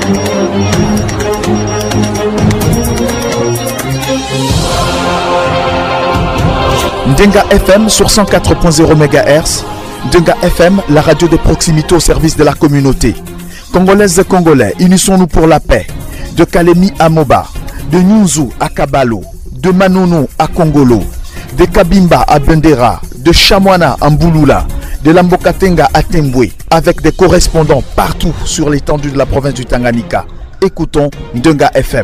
Ndenga FM sur 104.0 MHz. Ndenga FM, la radio de proximité au service de la communauté. Congolaises et Congolais, unissons-nous pour la paix. De Kalemi à Moba, de Nyunzu à Kabalo, de Manono à Kongolo, de Kabimba à Bendera, de Chamwana à Mbouloula, de Lambokatenga à Tembwe, avec des correspondants partout sur l'étendue de la province du Tanganyika. Écoutons Ndenga FM.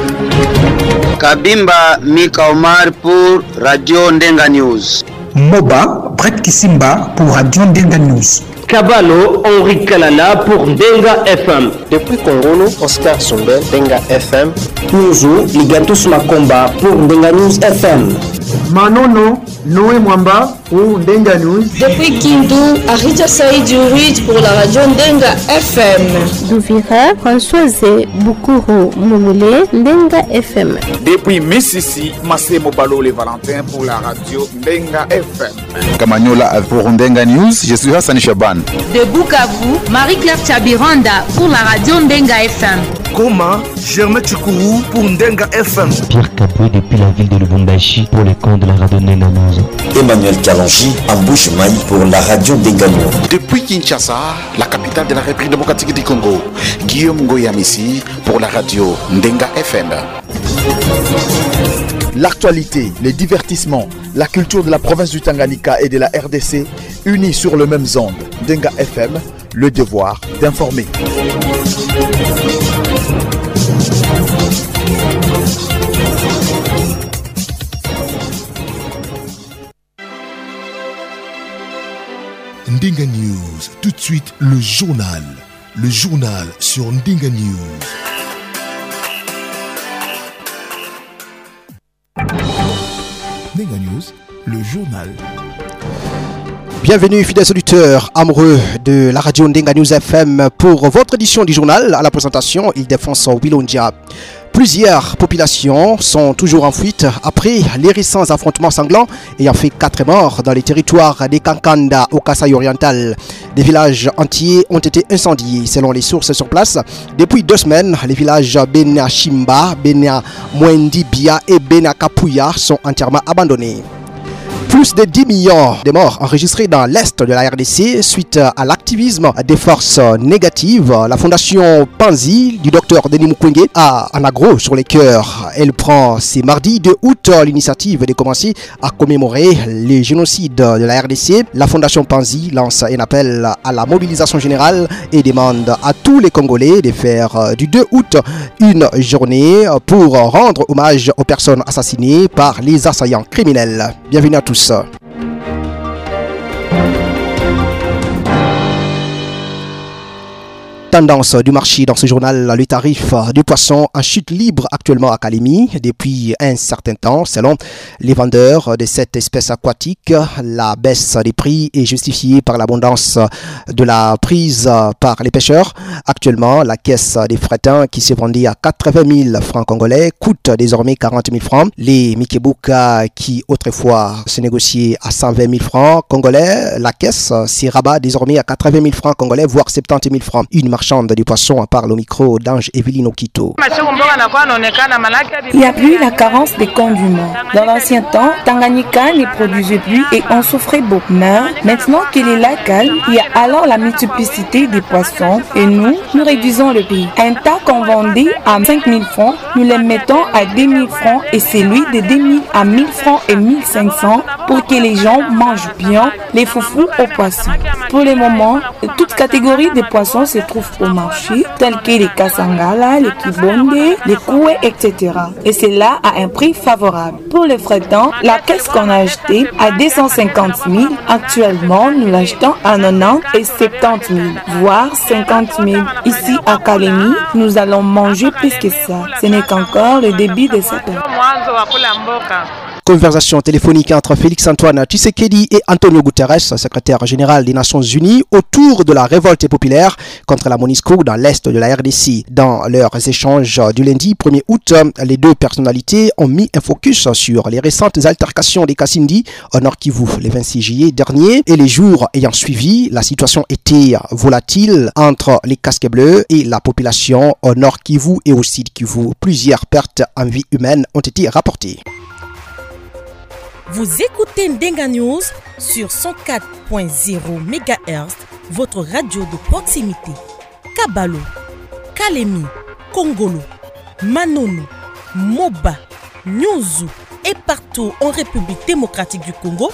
Kabimba Mika Omar pour Radio Ndenga News. Moba Brett Kisimba pour Radio Ndenga News. Kabalo Henri Kalala pour Ndenga FM. Depuis Congolo, Oscar Sombe, Ndenga FM. Nyunzu Ligatus Makomba pour Ndenga News FM. Manono Noé Mwamba pour Ndenga News. Depuis Kindu, Arita Saïdi Ouid pour la radio Ndenga FM. Douvira, Françoise Boukuru Moumoulé, Ndenga FM. Depuis Mississi, Massé Mobalo les Valentins pour la radio Ndenga FM. Kamanyola pour Ndenga News, je suis Hassan Chaban. De Bukavu, Marie-Claire Tchabiranda pour la radio Ndenga FM. Goma, Germain Tchoukourou pour Ndenga FM. Pierre Kaboué depuis la ville de Lubumbashi pour les comptes de la radio Ndenga News. Emmanuel Kalonji en Bouche-Maï pour la radio Ndenga News. Depuis Kinshasa, la capitale de la République démocratique du Congo, Guillaume Ngoyamissi pour la radio Ndenga FM. L'actualité, les divertissements, la culture de la province du Tanganyika et de la RDC unis sur le même onde. Ndenga FM, le devoir d'informer. Ndenga News, tout de suite le journal. Le journal sur Ndenga News. Ndenga News, le journal. Bienvenue fidèles auditeurs amoureux de la radio Ndenga News FM pour votre édition du journal. À la présentation, Ildefonse Wilondia. Plusieurs populations sont toujours en fuite après les récents affrontements sanglants ayant fait 4 morts dans les territoires des Kankanda au Kasaï oriental. Des villages entiers ont été incendiés selon les sources sur place. Depuis 2 semaines, les villages Bena Shimba, Bena Mwendibia et Bena Kapuya sont entièrement abandonnés. Plus de 10 millions de morts enregistrés dans l'est de la RDC suite à l'activisme des forces négatives. La fondation Panzi du docteur Denis Mukwege a un agro sur les cœurs. Elle prend ces mardis 2 août l'initiative de commencer à commémorer les génocides de la RDC. La fondation Panzi lance un appel à la mobilisation générale et demande à tous les Congolais de faire du 2 août une journée pour rendre hommage aux personnes assassinées par les assaillants criminels. Bienvenue à tous. Tendance du marché dans ce journal, le tarif du poisson en chute libre actuellement à Kalemi depuis un certain temps. Selon les vendeurs de cette espèce aquatique, la baisse des prix est justifiée par l'abondance de la prise par les pêcheurs. Actuellement, la caisse des frettins qui s'est vendue à 80 000 francs congolais coûte désormais 40 000 francs. Les Mikebuka qui autrefois se négociaient à 120 000 francs congolais, la caisse s'y rabat désormais à 80 000 francs congolais, voire 70 000 francs. Une marchande du poisson parle au micro d'Ange Evelyne Okito. Il n'y a plus la carence des condiments. Dans l'ancien temps, Tanganyika ne produisait plus et on souffrait beaucoup. Mais maintenant que les lacs calment, il y a alors la multiplicité des poissons et nous réduisons le prix. Un tas qu'on vendait à 5 000 francs, nous les mettons à 2 000 francs et celui de 2 000 à 1 000 francs et 1 500 pour que les gens mangent bien les foufous aux poissons. Pour le moment, toute catégorie de poissons se trouve au marché, tels que les Kasangala, les Kibonde, les Koué, etc. Et c'est là à un prix favorable. Pour les frettants, la caisse qu'on a achetée à 250 000, actuellement nous l'achetons à 90 et 70 000, voire 50 000. Ici à Kalemi, nous allons manger plus que ça. Ce n'est qu'encore le début de cette période. Conversation téléphonique entre Félix-Antoine Tshisekedi et Antonio Guterres, secrétaire général des Nations Unies, autour de la révolte populaire contre la MONUSCO dans l'est de la RDC. Dans leurs échanges du lundi 1er août, les deux personnalités ont mis un focus sur les récentes altercations des Kassindi au Nord Kivu le 26 juillet dernier et les jours ayant suivi. La situation était volatile entre les casques bleus et la population au Nord Kivu et au Sud Kivu. Plusieurs pertes en vie humaine ont été rapportées. Vous écoutez Ndenga News sur 104.0 MHz, votre radio de proximité. Kabalo, Kalemi, Kongolo, Manono, Moba, Nyuzu et partout en République démocratique du Congo.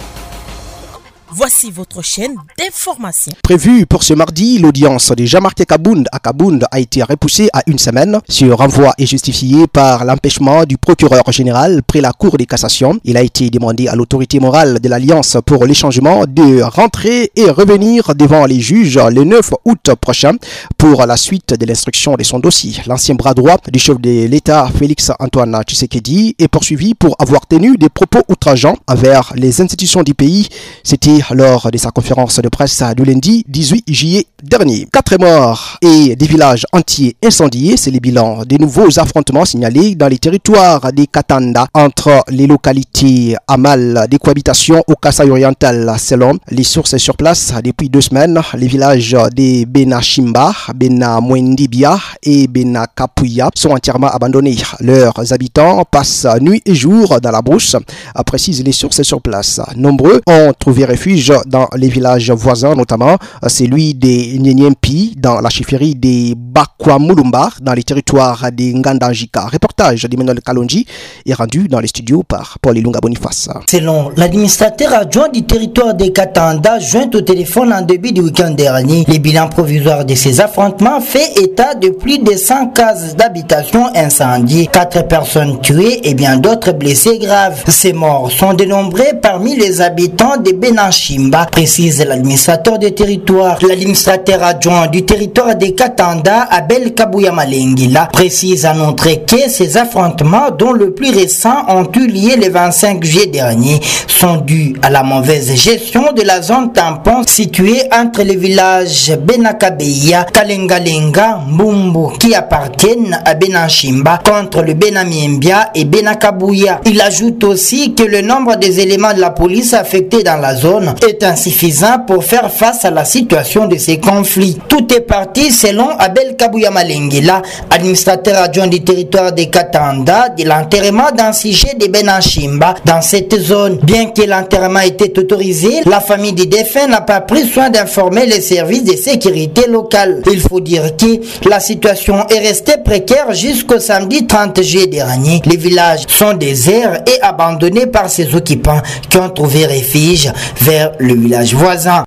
Voici votre chaîne d'information. Prévue pour ce mardi, l'audience de Jean-Marc Kabound à Kabound a été repoussée à une semaine. Ce renvoi est justifié par l'empêchement du procureur général près la Cour de cassation. Il a été demandé à l'autorité morale de l'Alliance pour l'échangement de rentrer et revenir devant les juges le 9 août prochain pour la suite de l'instruction de son dossier. L'ancien bras droit du chef de l'État, Félix-Antoine Tshisekedi, est poursuivi pour avoir tenu des propos outrageants envers les institutions du pays. C'était lors de sa conférence de presse du lundi 18 juillet dernier. 4 morts et des villages entiers incendiés, c'est le bilan des nouveaux affrontements signalés dans les territoires des Katanda entre les localités Amal des cohabitations au Kasaï oriental. Selon les sources sur place, depuis 2 semaines, les villages des Benachimba, Benamwendibia et Benakapuya sont entièrement abandonnés. Leurs habitants passent nuit et jour dans la brousse, précisent les sources sur place. Nombreux ont trouvé refuge dans les villages voisins, notamment celui des Nyenyempi dans la chefferie des Bakwamulumba dans les territoires des Ngandajika. Reportage d'Emmanuel Kalonji est rendu dans les studios par Paul Ilunga Boniface. Selon l'administrateur adjoint du territoire des Katanda, joint au téléphone en début du week-end dernier, les bilans provisoires de ces affrontements fait état de plus de 100 cases d'habitation incendiées, 4 personnes tuées et bien d'autres blessées graves. Ces morts sont dénombrés parmi les habitants de Benachimba, précise l'administrateur du territoire. L'administrateur adjoint du territoire des Katanda, Abel Kabouya Malengila, précise en outre que ces affrontements, dont le plus récent ont eu lieu le 25 juillet dernier, sont dus à la mauvaise gestion de la zone tampon située entre les villages Benakabeya, Kalengalenga, Mbumbu, qui appartiennent à Benachimba, contre le Benamiembia et Benakabouya. Il ajoute aussi que le nombre des éléments de la police affectés dans la zone est insuffisant pour faire face à la situation de ces conflits. Tout est parti selon Abel Kabouya Malengila, administrateur adjoint du territoire des Katanda, de l'enterrement d'un sujet de Benachimba dans cette zone. Bien que l'enterrement était autorisé, la famille des défunts n'a pas pris soin d'informer les services de sécurité locale. Il faut dire que la situation est restée précaire jusqu'au samedi 30 juillet dernier. Les villages sont déserts et abandonnés par ses occupants qui ont trouvé refuge vers le village voisin.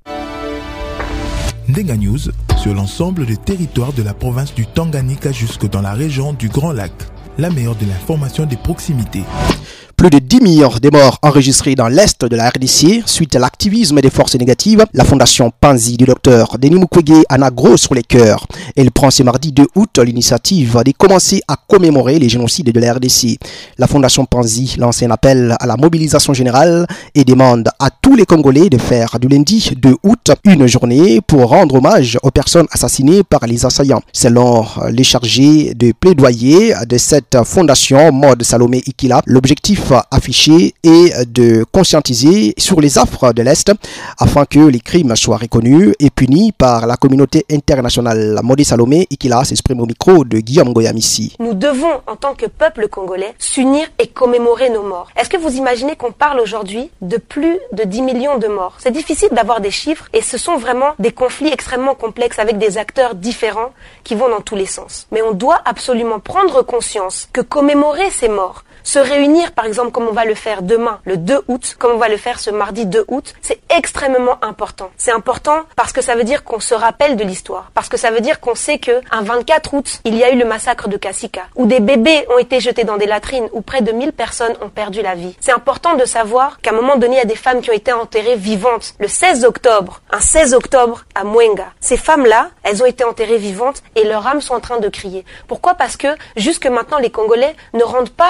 Ndenga News sur l'ensemble des territoires de la province du Tanganyika jusque dans la région du Grand Lac. La meilleure de l'information des proximités. Plus de 10 millions de morts enregistrés dans l'est de la RDC suite à l'activisme des forces négatives. La fondation Panzi du docteur Denis Mukwege en a gros sur les cœurs. Elle prend ce mardi 2 août l'initiative de commencer à commémorer les génocides de la RDC. La fondation Panzi lance un appel à la mobilisation générale et demande à tous les Congolais de faire du lundi 2 août une journée pour rendre hommage aux personnes assassinées par les assaillants. Selon les chargés de plaidoyer de cette fondation, Maud Salomé Ikila, l'objectif affiché est de conscientiser sur les affres de l'Est afin que les crimes soient reconnus et punis par la communauté internationale. Maud Salomé Ikila s'exprime au micro de Guillaume Goyamissi. Nous devons, en tant que peuple congolais, s'unir et commémorer nos morts. Est-ce que vous imaginez qu'on parle aujourd'hui de plus de 10 millions de morts? C'est difficile d'avoir des chiffres et ce sont vraiment des conflits extrêmement complexes avec des acteurs différents qui vont dans tous les sens. Mais on doit absolument prendre conscience que commémorer ces morts, se réunir par exemple comme on va le faire demain, le 2 août, comme on va le faire ce mardi 2 août, c'est extrêmement important. C'est important parce que ça veut dire qu'on se rappelle de l'histoire, parce que ça veut dire qu'on sait qu'un 24 août, il y a eu le massacre de Kasika, où des bébés ont été jetés dans des latrines, où près de 1000 personnes ont perdu la vie. C'est important de savoir qu'à un moment donné, il y a des femmes qui ont été enterrées vivantes. Le 16 octobre, un 16 octobre à Mwenga. Ces femmes-là, elles ont été enterrées vivantes et leurs âmes sont en train de crier. Pourquoi? Parce que jusque maintenant, les Congolais ne rendent pas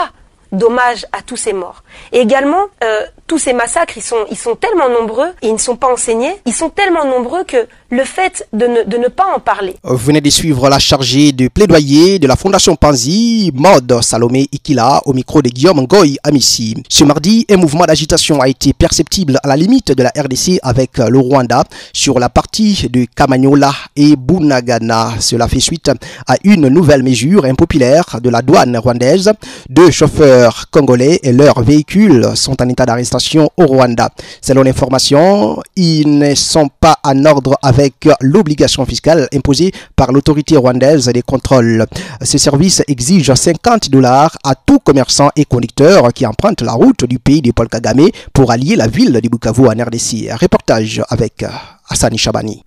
d'hommage à tous ces morts. Et également, tous ces massacres, ils sont tellement nombreux et ils ne sont pas enseignés. Ils sont tellement nombreux que le fait de ne pas en parler. Vous venez de suivre la chargée de plaidoyer de la Fondation Panzi, Maud Salomé Ikila, au micro de Guillaume Ngoy Amissi. Ce mardi, un mouvement d'agitation a été perceptible à la limite de la RDC avec le Rwanda sur la partie de Kamanyola et Bunagana. Cela fait suite à une nouvelle mesure impopulaire de la douane rwandaise. 2 chauffeurs congolais et leurs véhicules sont en état d'arrestation au Rwanda. Selon l'information, ils ne sont pas en ordre avec l'obligation fiscale imposée par l'autorité rwandaise des contrôles. Ce service exige $50 à tout commerçant et conducteur qui emprunte la route du pays de Paul Kagame pour allier la ville de Bukavu en RDC. Reportage avec Hassani Chabani.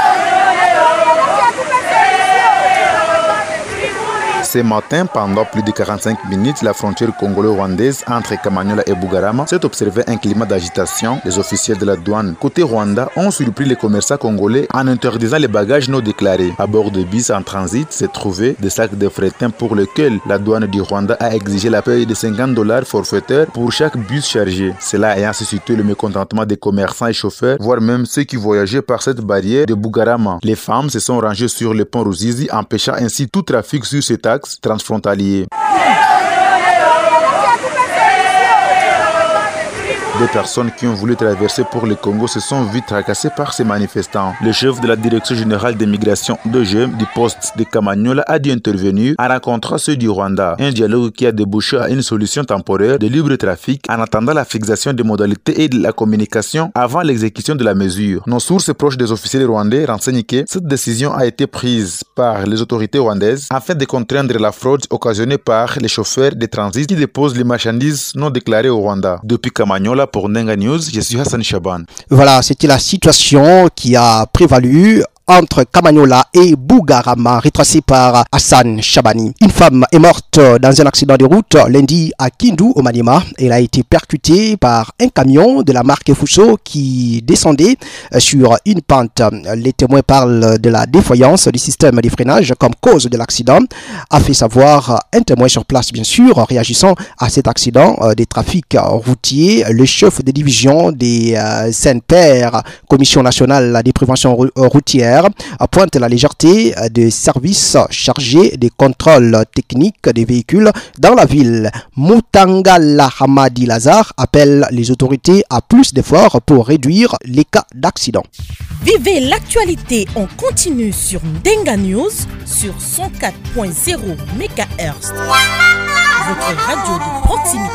Ce matin, pendant plus de 45 minutes, la frontière congolo-rwandaise entre Kamanyola et Bugarama s'est observé un climat d'agitation. Les officiels de la douane côté Rwanda ont surpris les commerçants congolais en interdisant les bagages non déclarés. À bord de bus en transit s'est trouvé des sacs de frétin pour lesquels la douane du Rwanda a exigé la paye de $50 forfaitaire pour chaque bus chargé. Cela ayant suscité le mécontentement des commerçants et chauffeurs, voire même ceux qui voyageaient par cette barrière de Bugarama. Les femmes se sont rangées sur le pont Ruzizi, empêchant ainsi tout trafic sur cet axe transfrontalier. Des personnes qui ont voulu traverser pour le Congo se sont vues tracassées par ces manifestants. Le chef de la direction générale des migrations du poste de Kamanyola a dû intervenir en rencontrant ceux du Rwanda. Un dialogue qui a débouché à une solution temporaire de libre trafic en attendant la fixation des modalités et de la communication avant l'exécution de la mesure. Nos sources proches des officiels rwandais renseignent que cette décision a été prise par les autorités rwandaises afin de contraindre la fraude occasionnée par les chauffeurs de transit qui déposent les marchandises non déclarées au Rwanda. Depuis Kamanyola, pour Ndenga News, je suis Hassan Chaban. Voilà, c'était la situation qui a prévalu entre Kamanyola et Bugarama, retracé par Hassan Chabani. Une femme est morte dans un accident de route lundi à Kindu, au Maniema. Elle a été percutée par un camion de la marque Fuso qui descendait sur une pente. Les témoins parlent de la défaillance du système de freinage comme cause de l'accident, a fait savoir un témoin sur place, bien sûr. Réagissant à cet accident des trafics routiers, le chef de division des Saint-Père, Commission nationale des préventions routières, pointe la légèreté des services chargés des contrôles techniques des véhicules dans la ville. Moutangala Hamadi Lazare appelle les autorités à plus d'efforts pour réduire les cas d'accident. Vivez l'actualité en continu sur Ndenga News sur 104.0 MHz. Votre radio de proximité.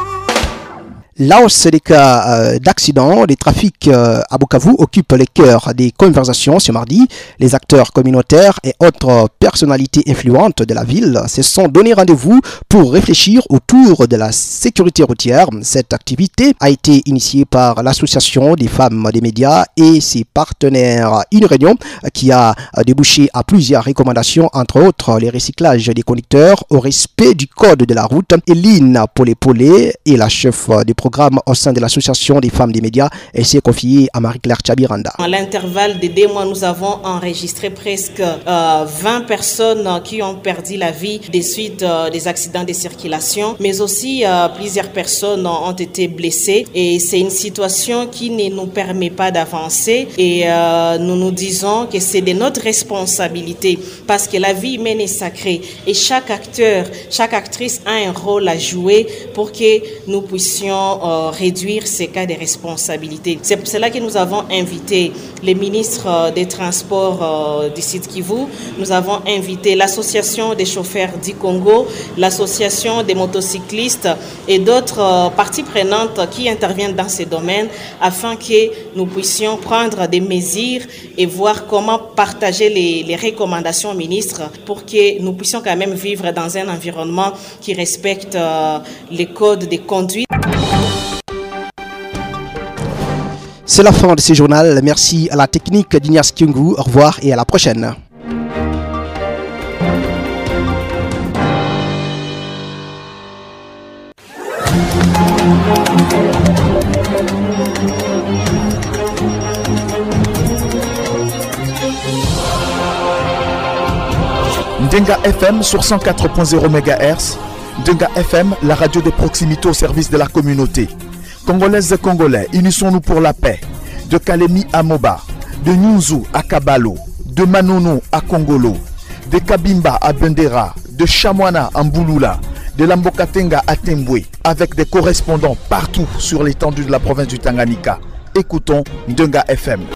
La hausse des cas d'accidents, des trafics à Bukavu occupe les cœurs des conversations ce mardi. Les acteurs communautaires et autres personnalités influentes de la ville se sont donné rendez-vous pour réfléchir autour de la sécurité routière. Cette activité a été initiée par l'association des femmes des médias et ses partenaires. Une réunion qui a débouché à plusieurs recommandations, entre autres les recyclages des conducteurs au respect du code de la route. Eline Polé est la chef des programme au sein de l'association des femmes des médias et s'est confiée à Marie-Claire Tchabiranda. À l'intervalle de 2 mois, nous avons enregistré presque 20 personnes qui ont perdu la vie des suites des accidents de circulation, mais aussi plusieurs personnes ont été blessées et c'est une situation qui ne nous permet pas d'avancer et nous nous disons que c'est de notre responsabilité parce que la vie humaine est sacrée et chaque acteur, chaque actrice a un rôle à jouer pour que nous puissions réduire ces cas de responsabilité. C'est pour cela que nous avons invité les ministres des Transports du Sud Kivu, nous avons invité l'association des chauffeurs du Congo, l'association des motocyclistes et d'autres parties prenantes qui interviennent dans ces domaines afin que nous puissions prendre des mesures et voir comment partager les recommandations aux ministres pour que nous puissions quand même vivre dans un environnement qui respecte les codes de conduite. C'est la fin de ce journal. Merci à la technique d'Ignace Kyungu. Au revoir et à la prochaine. Ndenga FM sur 104.0 MHz Ndenga FM, la radio de proximité au service de la communauté. Congolaises et Congolais, unissons-nous pour la paix. De Kalemi à Moba, de Nyunzu à Kabalo, de Manono à Kongolo, de Kabimba à Bendera, de Chamwana à Mbouloula, de Lambokatenga à Tembwe, avec des correspondants partout sur l'étendue de la province du Tanganyika. Écoutons Ndenga FM.